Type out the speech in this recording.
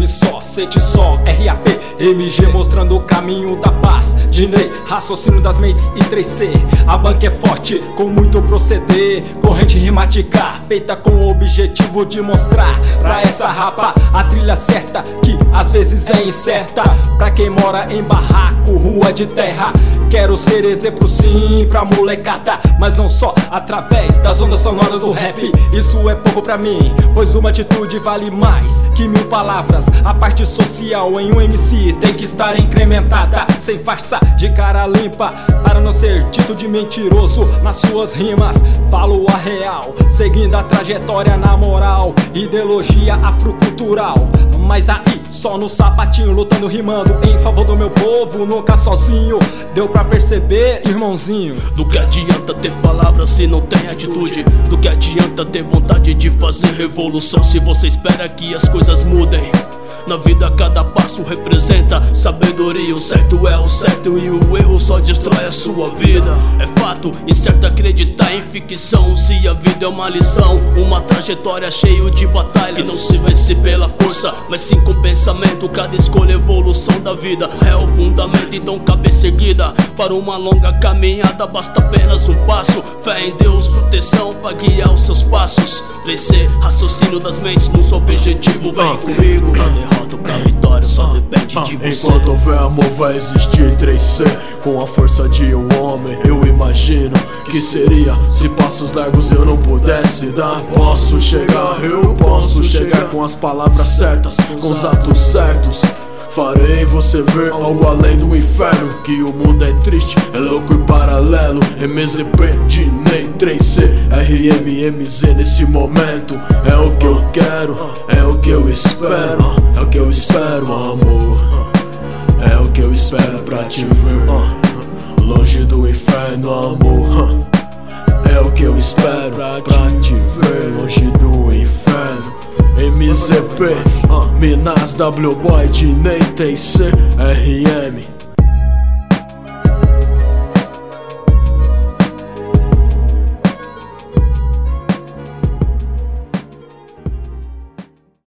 ouve só, sente só. RAP, MG mostrando o caminho da paz. Dinei, raciocínio das mentes e 3C. A banca é forte, com muito proceder. Corrente rimática, feita com o objetivo de mostrar pra essa rapa a trilha certa, que às vezes é incerta. Pra quem mora em barraco, rua de terra, quero ser exemplo sim pra molecada, mas não só através das ondas sonoras do rap. Isso é pouco pra mim, pois uma atitude vale mais que 1000 palavras. A parte social em um MC tem que estar incrementada, sem farsa, de cara limpa, para não ser dito de mentiroso nas suas rimas. Falo a real, seguindo a trajetória na moral, ideologia afrocultural. Mas aí, só no sapatinho, lutando, rimando em favor do meu povo, nunca sozinho. Deu pra perceber, irmãozinho? Do que adianta ter palavras se não tem atitude? Do que adianta ter vontade de fazer revolução se você espera que as coisas mudem? Na vida cada passo representa sabedoria. O certo é o certo e o erro só destrói a sua vida. É fato, incerto acreditar em ficção, se a vida é uma lição, uma trajetória cheia de batalhas que não se vence pela força, mas sim com pensamento. Cada escolha é evolução da vida, é o fundamento, então cabeça erguida para uma longa caminhada. Basta apenas um passo, fé em Deus, proteção pra guiar os seus passos. 3C, raciocínio das mentes nos objetivos. Vem comigo, a derrota pra vitória só depende de você. Enquanto houver amor vai existir 3C. Com a força de um homem eu imagino que seria se passos largos eu não pudesse dar. Posso chegar, eu posso chegar com as palavras certas, com os atos certos. Farei você ver algo além do inferno, que o mundo é triste, é louco e paralelo. MZP, Dinei, 3C, RM, MZ nesse momento. É o que eu quero, é o que eu espero, é o que eu espero, amor. É o que eu espero pra te ver longe do inferno, amor. É o que eu espero pra te ver longe do inferno. MZP, Minas, W-Boy, Dinei, 3C, RM.